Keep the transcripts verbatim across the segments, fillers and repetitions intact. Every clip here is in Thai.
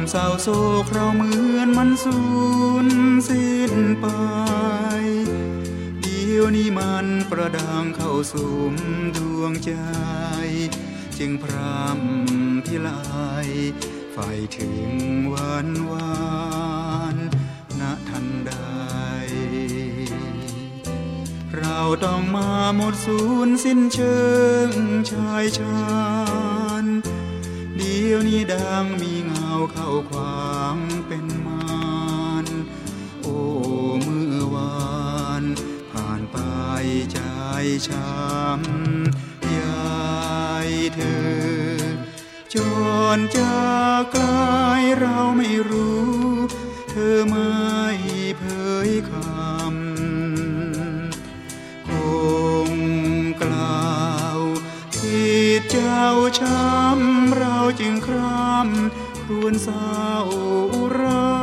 ความเศร้าโศกเราเหมือนมันสูญสิ้นไปเดี๋ยวนี้มันประดังเข้าสู่ดวงใจจึงพรำพิไลไฟถึงวันวานณทันใดเราต้องมาหมดสูญสิ้นเชิงชายชาญเดี๋ยวนี้ดังมีเงาเข้าขวางเป็นมารโอ้เมื่อวานผ่านไปใจช้ำยายเธอจนจากไกลเราไม่รู้เธอไม่เผยคำคงกล่าวที่เจ้าช้ำเราจึงคร่ำครวญเศร้ารา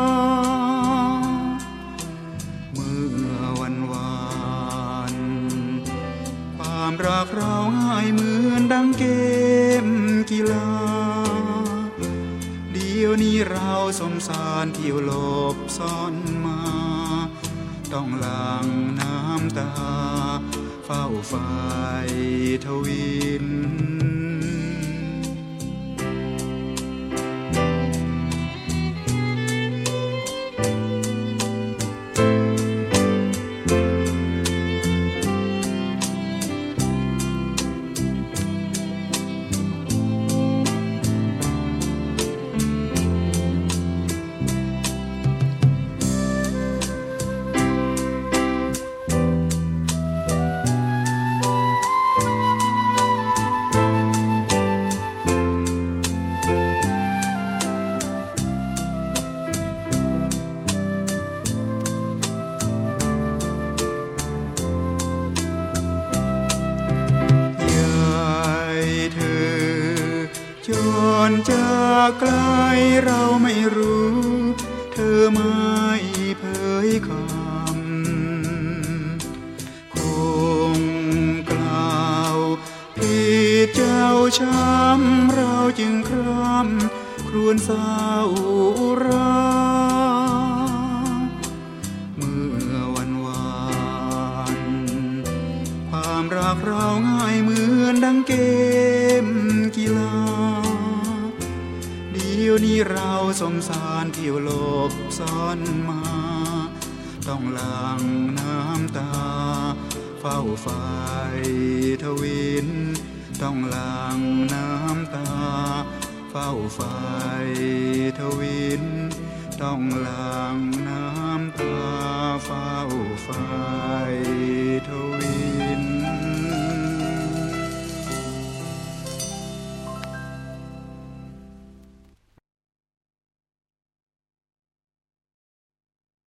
เมื่อวันวานความรักเราง่ายเหมือนดังเกมกีฬาเดี๋ยวนี้เราสมสารเที่ยวหลบซ่อนมาต้องหลั่งน้ำตาเฝ้าไฟทวินจนจากไกลเราไม่รู้เธอไม่เผยคำคงกล่าวผิดเจ้าช้ำเราจึงคร่ำครวญเศร้าราเมื่อวันวานความรักเราง่ายเหมือนดังเกมกีฬาเดี๋ยวนี้เราสมสารเที่ยวหลบซ่อนมาต้องหลั่งน้ำตาเฝ้าไฟทวินต้องหลั่งน้ำตาเฝ้าไฟทวินต้องหลั่งน้ำตาเฝ้าไฟทวิน